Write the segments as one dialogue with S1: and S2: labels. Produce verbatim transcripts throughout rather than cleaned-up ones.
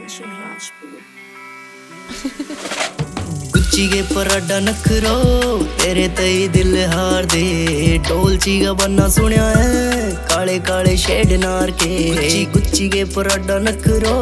S1: Kanchan Rajput.
S2: Gucci के Prada नखरो तेरे तई दिल हार दे डोलची का बन्ना सुनिया है काले काले शेड नार के गुच्ची गुच्ची के पराडा नखरो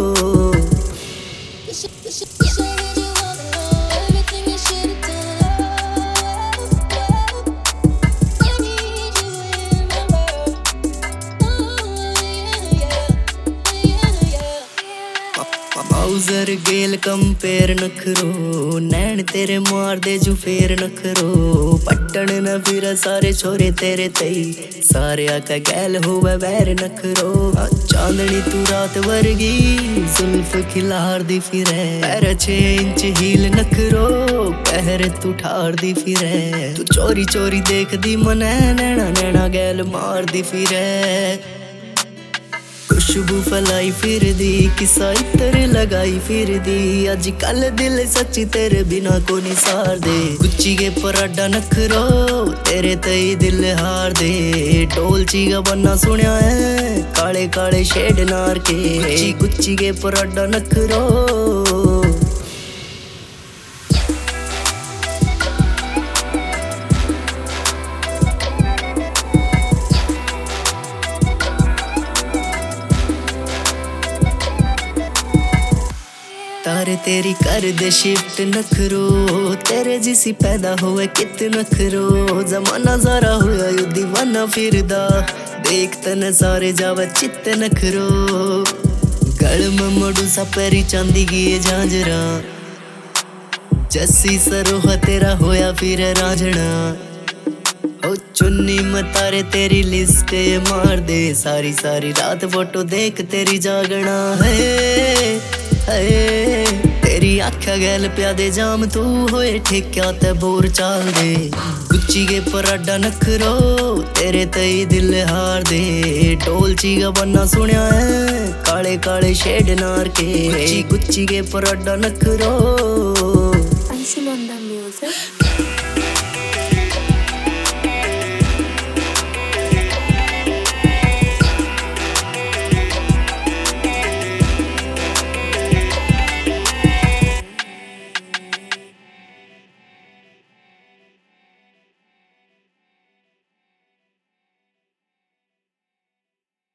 S2: माउजर गेल कंपेयर नखरो नैन तेरे मार दे जू फेर नखरो पट्टन न फिर सारे छोरे तेरे तई सारे आका गैल होवे वैर नखरो चांदनी तू रात वर्गी जुल्फ खिलार दी फिरे पैर छे इंच हील नखरो पहर तू ठार दी फिरे तू चोरी चोरी देख दी मने नैना नैना गैल मार दी फिरे खुशबू फैलाई फिर दी किसा इतर लगाई फिर दी अज कल दिल सच्ची तेरे बिना को निसार दे गुच्ची के पराडा नखरो तेरे तई दिल हार दे डोलची का बन्ना सुनिया है काले काले शेड नार के गुच्ची गुच्ची के पराडा नखरो तारे तेरी कर दे शिफ्ट नखरो तेरे जिसी पैदा हुए कित नखरो जमाना जरा हुआ यू दीवाना फिरदा देख तन सारे जावा चित्त नखरो गल में मडू सा पैरी चांदी की झांझरा जस्सी सरोहा तेरा होया फिर रांझना ओ चुन्नी में तारे तेरी लिस्ट मार दे सारी सारी रात फोटो देख तेरी जागना है है तेरी आख्या गैल प्यादे जाम तू होए ठेक्या ते बोर चाल दे गुच्ची के पराडा नखरो तेरे तई दिल हार दे डोलची का बन्ना सुनिया है काले काले शेड नार के गुच्ची गुच्ची के पराडा नखरो
S1: Pencil on the music.